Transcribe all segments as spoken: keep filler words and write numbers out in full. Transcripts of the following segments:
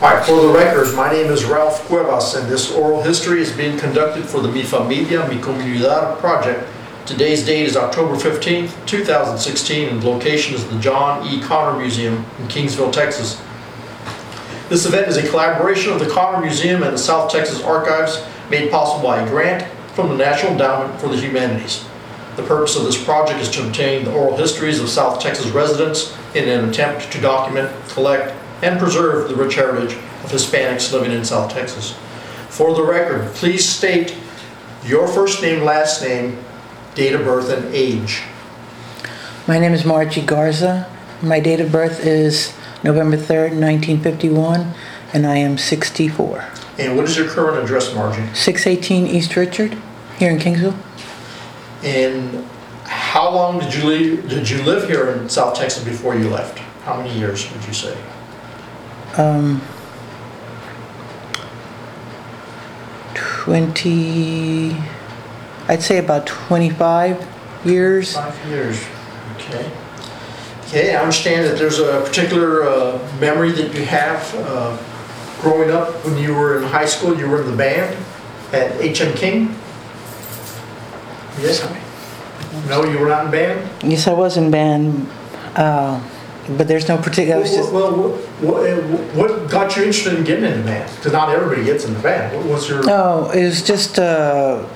All right, for the record, my name is Ralph Cuevas, and this oral history is being conducted for the Mi Familia, Mi Comunidad project. Today's date is October fifteenth, two thousand sixteen, and the location is the John E. Connor Museum in Kingsville, Texas. This event is a collaboration of the Connor Museum and the South Texas Archives, made possible by a grant from the National Endowment for the Humanities. The purpose of this project is to obtain the oral histories of South Texas residents in an attempt to document, collect, and preserve the rich heritage of Hispanics living in South Texas. For the record, please state your first name, last name, date of birth, and age. My name is Margie Garza. My date of birth is November third, nineteen fifty-one, and I am sixty-four. And what is your current address, Margie? six eighteen East Richard, here in Kingsville. And how long did you live, did you live here in South Texas before you left? How many years would you say? Um, twenty, I'd say about twenty-five years. Five years, okay. Okay, I understand that there's a particular uh, memory that you have uh, growing up when you were in high school. You were in the band at H M King? Yes? No, you were not in band? Yes, I was in band, uh, but there's no particular, I was just, Well, what, what, what got you interested in getting into band? Because not everybody gets in the band. What was your... no, it was just, uh,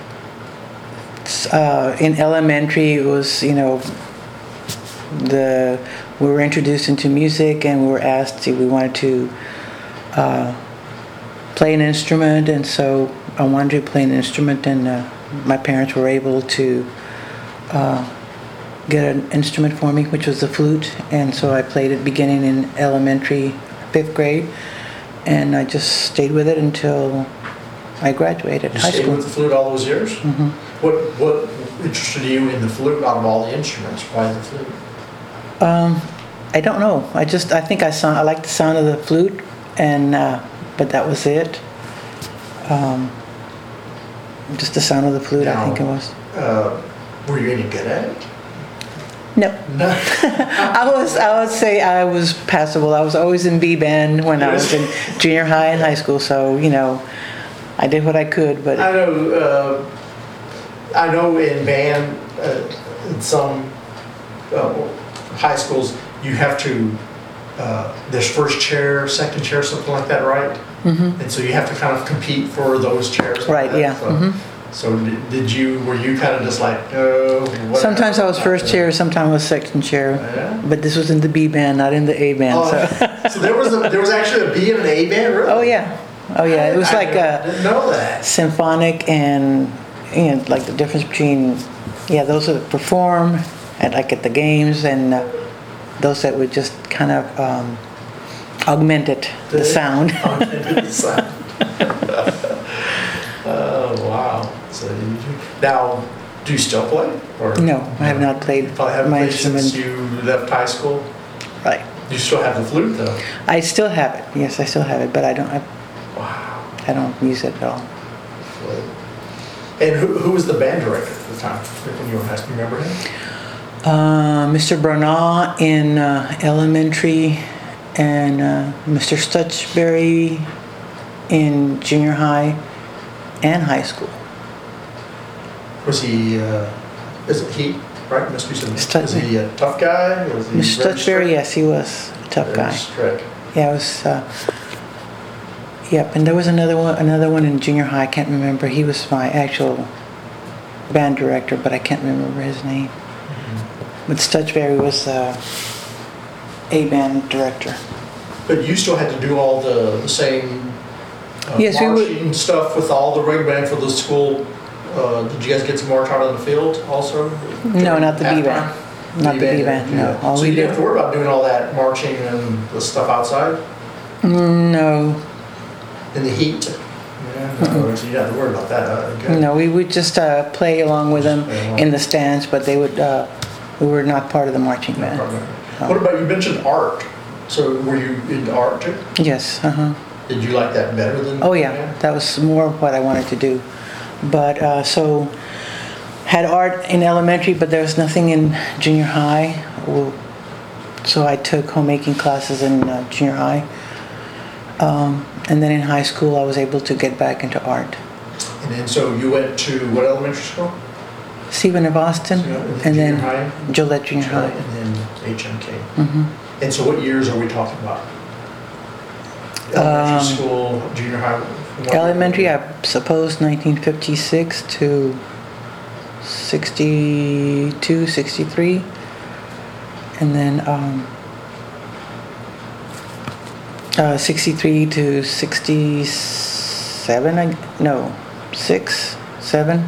uh, in elementary, it was, you know, the, we were introduced into music and we were asked if we wanted to uh, play an instrument, and so I wanted to play an instrument, and uh, my parents were able to uh, get an instrument for me, which was the flute, and so I played it beginning in elementary, fifth grade, and I just stayed with it until I graduated You high stayed school. with the flute all those years? Mm-hmm. What what interested you in the flute out of all the instruments? Why the flute? Um, I don't know. I just I think I sound I like the sound of the flute, and uh, but that was it. Um, just the sound of the flute, Now, I think it was. Uh, were you any good at it? No. No. I was, I would say I was passable. I was always in B band when I was in junior high and high school, so, you know, I did what I could, but... I know, uh, I know in band, uh, in some uh, high schools, you have to, uh, there's first chair, second chair, something like that, right? Mm-hmm. And so you have to kind of compete for those chairs. like Right, that. yeah. So, Mm-hmm. so did, did you, were you kind of just like, oh, whatever? Sometimes I was first chair, sometimes I was second chair, Yeah. but this was in the B band, not in the A band, Oh, so... so there was a, there was actually a B and an A band, really? Oh, yeah. Oh, yeah. It was I like didn't- a didn't know that. symphonic and, you know, like the difference between, yeah, those that perform at, like at the games, and uh, those that would just kind of um, augment it, the sound. Augmented the sound. Oh, wow. So you, now, do you still play? Or No, I have not played You probably haven't my played since instrument. you left high school? Right. You still have the flute, though? I still have it. Yes, I still have it, but I don't. I, Wow. I don't use it at all. And who, who was the band director at the time when you were in high school? Remember him? Uh, Mister Bernard in uh, elementary, and uh, Mister Stutchberry in junior high and high school. Was he, uh, is it he, right? Must be some, Stut- was he a tough guy? Was he Mister very Stutchberry, strict? yes, he was a tough Very guy. strict. Yeah, it was. Uh, yep, and there was another one, another one in junior high. I can't remember. He was my actual band director, but I can't remember his name. Mm-hmm. But Stutchberry was uh, a band director. But you still had to do all the, the same uh, Yes, we would- marching stuff with all the rig band for the school. Uh, did you guys get to march out on the field also? No, not the B band. Halftime? Not the B band. No, all So we you didn't have did. to worry about doing all that marching and the stuff outside No, in the heat? Yeah, no, so you didn't have to worry about that. Uh, good. no, we would just uh, play along with them Play along. in the stands, but they would. Uh, we were not part of the marching No band. problem. What about, you mentioned art. So were you into art too? Yes. Uh huh. Did you like that better than? Oh yeah, that was more of what I wanted to do. But uh, so had art in elementary, but there was nothing in junior high. Well, so I took homemaking classes in uh, junior high. Um, and then in high school, I was able to get back into art. And then, so you went to what elementary school? Stephen of Austin, So, and junior then high? Gillette Junior High. And then H M K. Mhm. And so what years are we talking about? Elementary Um, school, junior high? what- Elementary, I suppose nineteen fifty-six to sixty-two, sixty-three. And then um, uh, sixty-three to sixty-seven, I, no, six, seven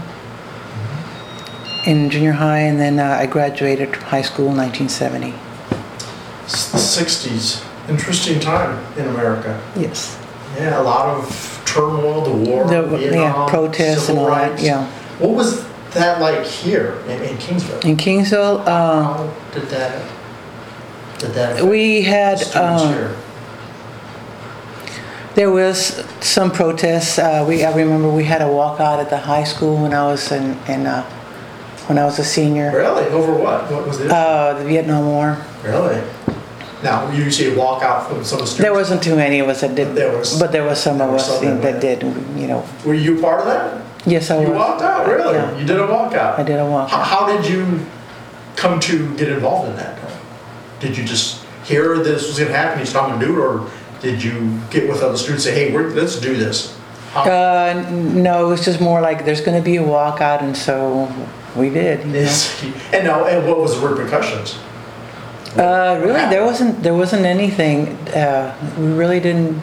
in junior high. And then uh, I graduated from high school in nineteen seventy. It's the sixties. Interesting time in America. Yes. Yeah, a lot of turmoil, the war, The, Vietnam, yeah, protests and civil all that, rights. yeah. What was that like here in, in Kingsville? In Kingsville, uh, How did that, did that affect we had, students uh, here? there was some protests. Uh, we, I remember we had a walkout at the high school when I was in, in uh, when I was a senior. Really? Over what? What was it? Uh, the Vietnam War. Really? Now, you see a walkout from some of the students? There wasn't too many of us that did, There was- but there was some there of were us some that that went. did, you know. Were you part of that? Yes, I was. You walked out, really? Yeah. You did a walkout? I did a walkout. How, how did you come to get involved in that? Did you just hear this was gonna happen, he's coming to do it, or did you get with other students and say, hey, we're, let's do this? How- Uh, n- no, it was just more like there's going to be a walkout, and so we did. You know? Is- And now, and what was the repercussions? Uh, really, there wasn't there wasn't anything. Uh, we really didn't.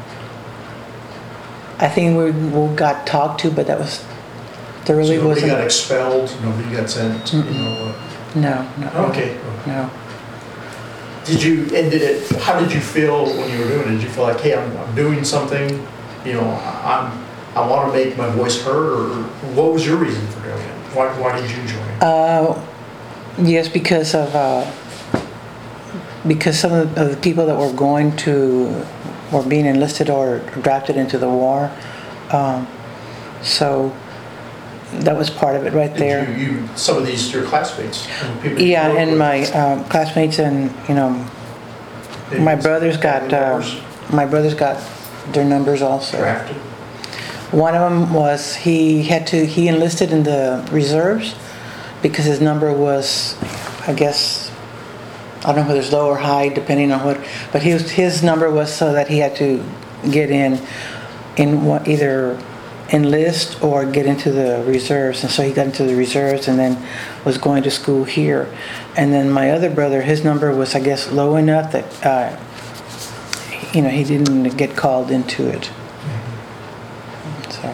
I think we, we got talked to, but that was there really So nobody wasn't. got expelled, nobody got sent, you know? No, no. uh, Okay. No. Did you, and did it, how did you feel when you were doing it? Did you feel like, hey, I'm, I'm doing something, you know, I'm, I want to make my voice heard, or what was your reason for doing it? Why, why did you join it? Uh, yes, because of uh, because some of the, of the people that were going to were being enlisted or drafted into the war. Um, so that was part of it right there. Did you, you, some of these, your classmates? and people you Yeah, work and with, my um, classmates and, you know, they my was brothers got, family uh, members my brothers got their numbers also. drafted? One of them was, he had to, he enlisted in the reserves because his number was, I guess, I don't know whether it's low or high, depending on what, but his, his number was so that he had to get in, in what, either enlist or get into the reserves. And so he got into the reserves and then was going to school here. And then my other brother, his number was, I guess, low enough that, uh, you know, he didn't get called into it. So,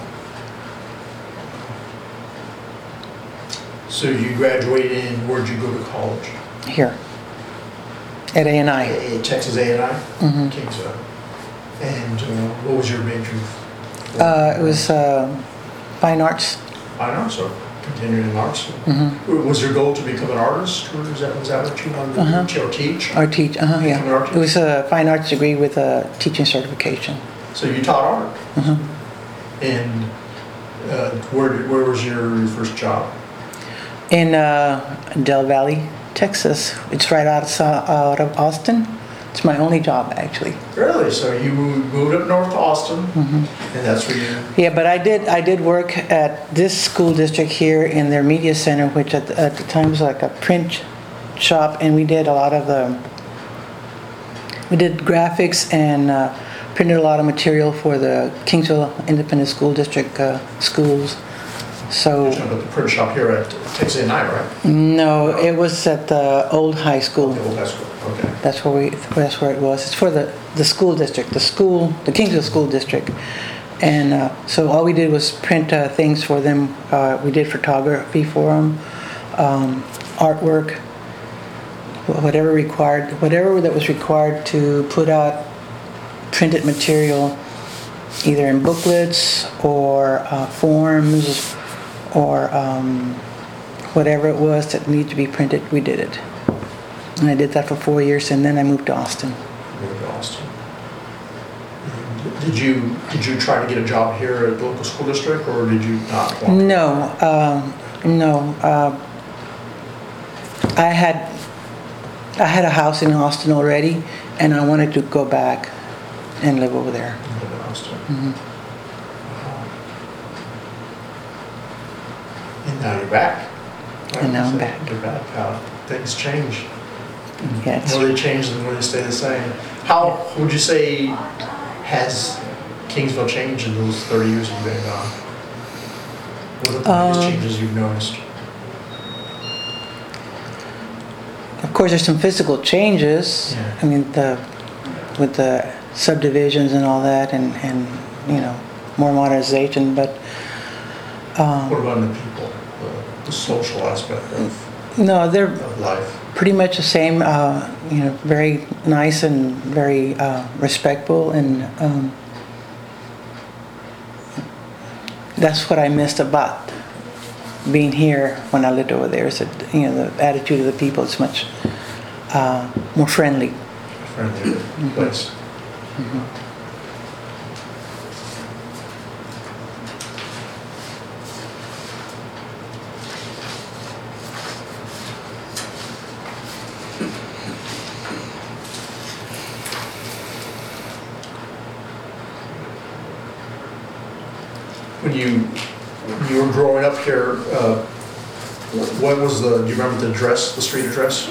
So you graduated in, where'd you go to college? here, at A and I. A- Texas A and I? Mhm. Kingsville. And uh, what was your major? Uh, it was uh, fine arts. Fine arts, or continuing in arts? Mhm. Was your goal to become an artist, or is that, was that what you wanted to Uh-huh. teach or teach? Or teach, uh-huh, Become an yeah. art It was a fine arts degree with a teaching certification. So you taught art? Mhm. And uh, where, did- where was your first job? In uh, Del Valley, Texas. It's right out of, out of Austin. It's my only job, actually. Really? So you moved moved up north to Austin, Mhm. and that's where you, Yeah, but I did I did work at this school district here in their media center, which at the, at the time was like a print shop, and we did a lot of the we did graphics and uh, printed a lot of material for the Kingsville Independent School District uh, schools. So you're talking about the print shop here at Texas A and I, right? no, it was at the old high school. The old high school, okay. That's where we, that's where it was. It's for the, the school district, the school, the Kingsville School District. And uh, so all we did was print uh, things for them. Uh, we did photography for them, um, artwork, wh- whatever required, whatever that was required to put out printed material, either in booklets or uh, forms or um, whatever it was that needed to be printed, we did it. And I did that for four years, and then I moved to Austin. Moved to Austin. And Did you, did you try to get a job here at the local school district, or did you not want? No, um, no. Uh, I had I had a house in Austin already, and I wanted to go back and live over there. You live in Austin. Mhm. Wow. And now you're back. Like And now you I'm said, back. You're back. How things change. Yeah, it's- More they change than more they stay the same. How would you say has Kingsville changed in those thirty years you've been gone? What are the biggest Um, changes you've noticed? Of course, there's some physical changes. Yeah. I mean, the with the subdivisions and all that, and, and you know, more modernization. But um, What about in the people, the, the social aspect of, no, they're of life? pretty much the same. Uh, you know, very nice and very uh, respectful, and um, that's what I missed about being here when I lived over there. Is that, you know, the attitude of the people is much uh, more friendly. Friendly place. When you when you were growing up here, uh, what was the? Do you remember the address, the street address,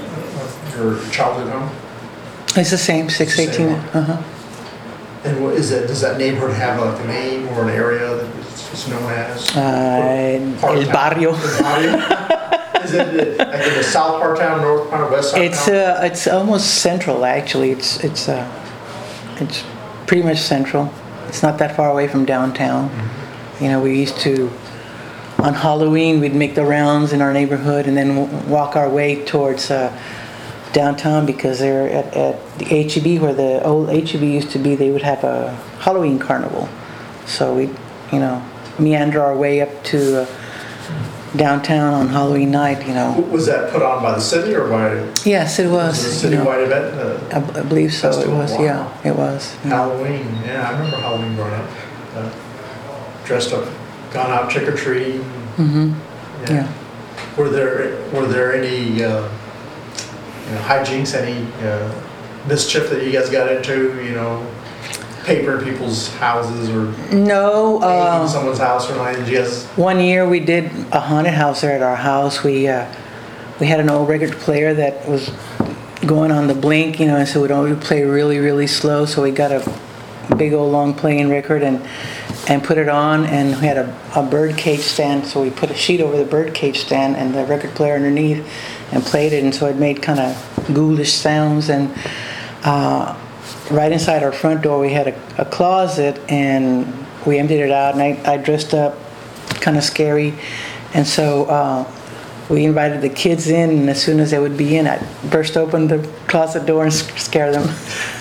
of your childhood home? It's the same, six It's the same eighteen. one. Uh-huh. And what is it? Does that neighborhood have like a name or an area that it's it's known as? Uh, Part of El town? Barrio. El barrio? Is it like in the south part of town, north part, or west side? of It's town? uh, it's almost central actually. It's it's uh, it's pretty much central. It's not that far away from downtown. You know, we used to on Halloween we'd make the rounds in our neighborhood and then w- walk our way towards uh, downtown because they're at, at the H E B where the old H E B used to be. They would have a Halloween carnival, so we, you know, meander our way up to uh, downtown on Halloween night. You know. Was that put on by the city or by Yes, it was was. it a you know. citywide event? Uh, I, b- I believe so. It Festival, was. wow. Yeah, it was. Yeah. Halloween, yeah, I remember Halloween growing up. Uh, dressed up, gone out trick or treating. Mm-hmm. Yeah. Were there were there any uh, you know, hijinks, any uh, mischief that you guys got into? You know, paper in people's houses or No. painting Uh, someone's house or anything? Did you guys? one year we did a haunted house there at our house. We uh, we had an old record player that was going on the blink, you know, and so we'd only play really, really slow. So we got a big old long playing record and and put it on, and we had a, a bird cage stand, so we put a sheet over the bird cage stand and the record player underneath and played it, and so it made kind of ghoulish sounds. And uh, right inside our front door we had a, a closet, and we emptied it out, and I, I dressed up kind of scary, and so uh, we invited the kids in, and as soon as they would be in, I'd burst open the closet door and sc- scare them.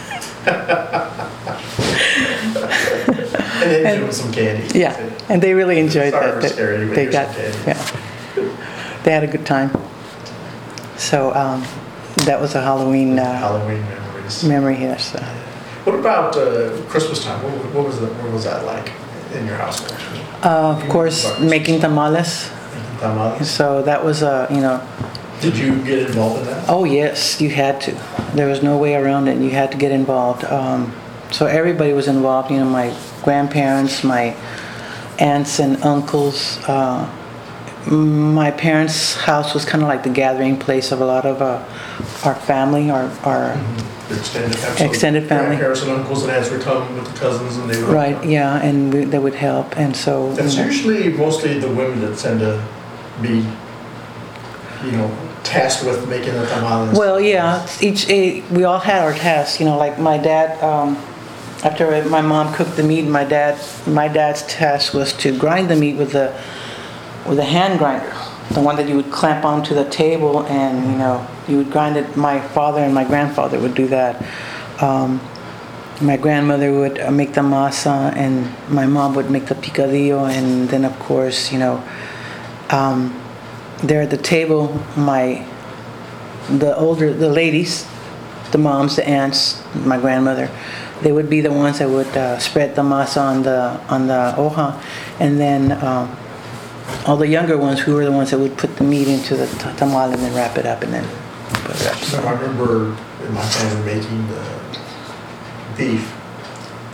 And then give them some candy. Yeah, and they really enjoyed Sorry that. for That- scaring you, but They here's got, some candy. yeah. They had a good time. So um, that was a Halloween uh, Halloween memories. memory, yes. Uh, What about uh, Christmas time? What, what was that? What was that like in your household? of course, making tamales. Making tamales? So that was a, you know, Did you get involved in that? oh yes, you had to. There was no way around it. You had to get involved. Um, so everybody was involved. You know, my grandparents, my aunts and uncles. Uh, my parents' house was kind of like the gathering place of a lot of uh, our family, our, our Your extended family. Extended family. Grandparents and uncles and aunts would come with the cousins and they would. right, yeah, and we, they would help, and so. It's you know, usually mostly the women that tend to be, you know, tasked with making the tamales. Well, yeah, each eh, we all had our tasks. You know, like my dad. Um, after my mom cooked the meat, my dad, my dad's task was to grind the meat with the with a hand grinder, the one that you would clamp onto the table, and you know you would grind it. My father and my grandfather would do that. Um, my grandmother would uh, make the masa, and my mom would make the picadillo, and then of course, you know, um, there at the table, my the older the ladies, the moms, the aunts, my grandmother, they would be the ones that would uh, spread the masa on the on the hoja, and then um, all the younger ones who were the ones that would put the meat into the t- tamal and then wrap it up and then put it up. So I remember in my family making the beef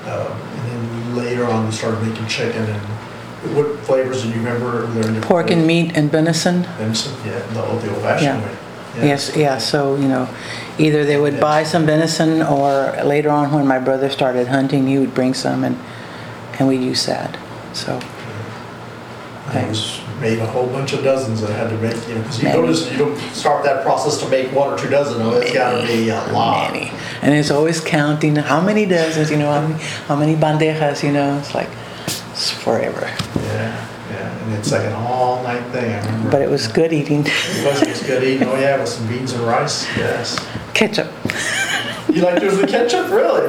Um, and then later on, we started making chicken. And what flavors do you remember? Were there any Pork and flavors? meat and venison. Venison, yeah, the old, the old-fashioned Yeah. way. Yeah. Yes, yeah, so, you know, either they would buy some venison, or later on when my brother started hunting, he would bring some, and, and we'd use that, so. I was made a whole bunch of dozens that I had to make, you know, because you Many. notice you don't start that process to make one or two dozen of it. It's got to be a lot. Many. And it's always counting how many dozens, you know, how many, how many bandejas, you know, it's like, it's forever. Yeah, yeah, and it's like an all-night thing, I remember. But it was good eating. It was, it was good eating, oh yeah, with some beans and rice, yes. Ketchup. You like yours with ketchup, really?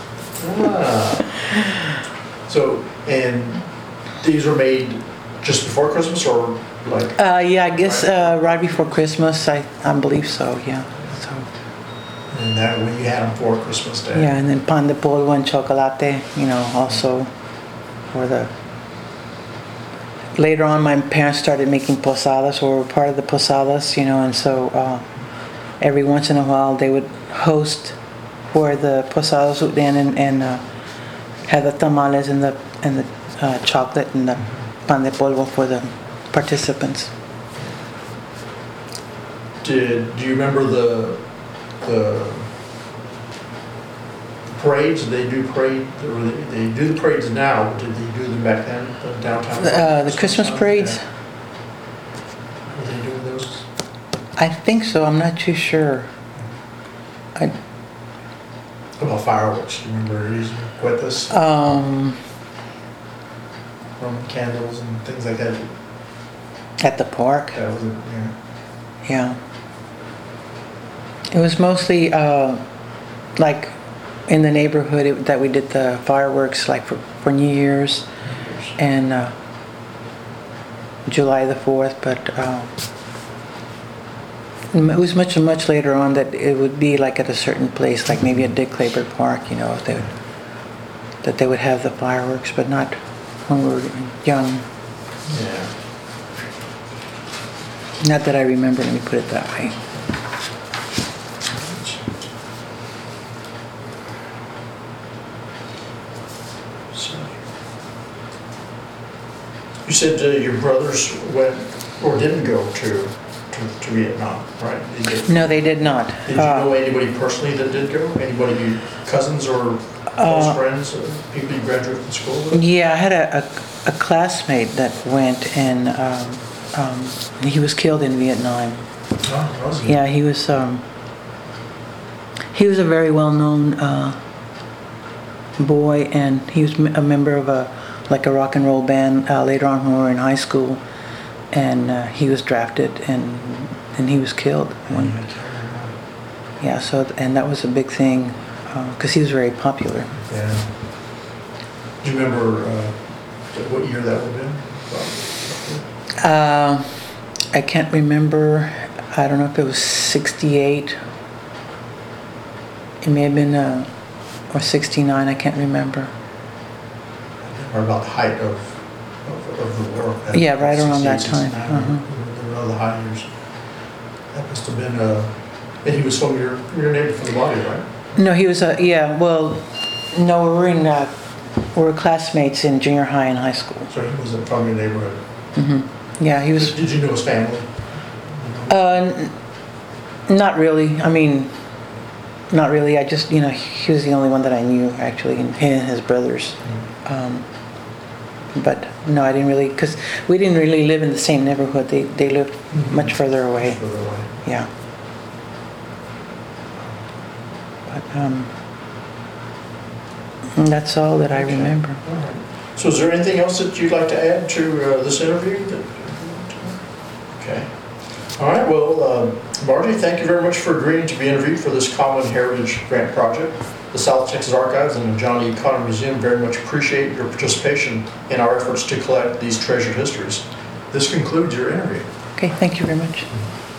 Ah. So, and these were made just before Christmas, or like? Uh, yeah, I guess uh, right before Christmas, I, I believe so, yeah. So, And that, when you had them for Christmas Day? yeah, and then pan de polvo and chocolate, you know, also for the... Later on, my parents started making posadas, or were part of the posadas, you know, and so uh, every once in a while they would host where the posadas would end, and, and uh, have the tamales and the and the uh, chocolate and the pan de polvo for the participants. Did, do you remember the, the parades? Did they do parade, or they, they do the parades now, did they do them back then, the downtown? Uh, the Christmas parades? Yeah. Were they doing those? I think so. I'm not too sure. I, What about fireworks? Do you remember using cuetas, um, Roman candles and things like that? at the park, That was, it, yeah. yeah. It was mostly uh, like in the neighborhood it, that we did the fireworks, like for, for New Year's and uh, July the fourth, but uh, it was much much later on that it would be like at a certain place, like maybe at Dick Claver Park, you know, if they would, that they would have the fireworks, but not when we were young. Yeah. Not that I remember, let me put it that way. So, you said uh, your brothers went or didn't go to, to, to Vietnam, right? Did they- No, they did not. Did you Uh, know anybody personally that did go? Anybody, you, cousins or close Uh, friends, uh, people you graduated from school with? Yeah, I had a, a, a classmate that went, and um, um, he was killed in Vietnam. Oh, was he? Yeah, he was um, he was a very well-known uh, boy, and he was a member of a like a rock and roll band uh, later on when we were in high school, and uh, he was drafted, and and he was killed. When, yeah, so and that was a big thing because he was very popular. Yeah. Do you remember uh, what year that would have been? Uh, I can't remember. I don't know if it was sixty-eight. It may have been, uh, or sixty-nine. I can't remember. Or about the height of, of, of the war? at Yeah, right around that sixty-eight, time. sixty-nine, Uh-huh. They were the high years. That must have been, uh, and he was from your, your neighbor from the body, right? No, he was a yeah. Well, no, we were in uh, we were classmates in junior high and high school. So he was from your neighborhood. Hmm. Yeah, he was. Did you know his family? Uh, n- not really. I mean, not really. I just, you know, he was the only one that I knew, actually, and he and his brothers. Um, but no, I didn't really, because we didn't really live in the same neighborhood. They they lived Mhm. much further away. Further away. Yeah. But um, that's all that I Okay. remember. All right. So is there anything else that you'd like to add to uh, this interview? that- Okay. All right, well, uh, Margie, thank you very much for agreeing to be interviewed for this Common Heritage Grant Project. The South Texas Archives and the John E. Conner Museum very much appreciate your participation in our efforts to collect these treasured histories. This concludes your interview. Okay, thank you very much.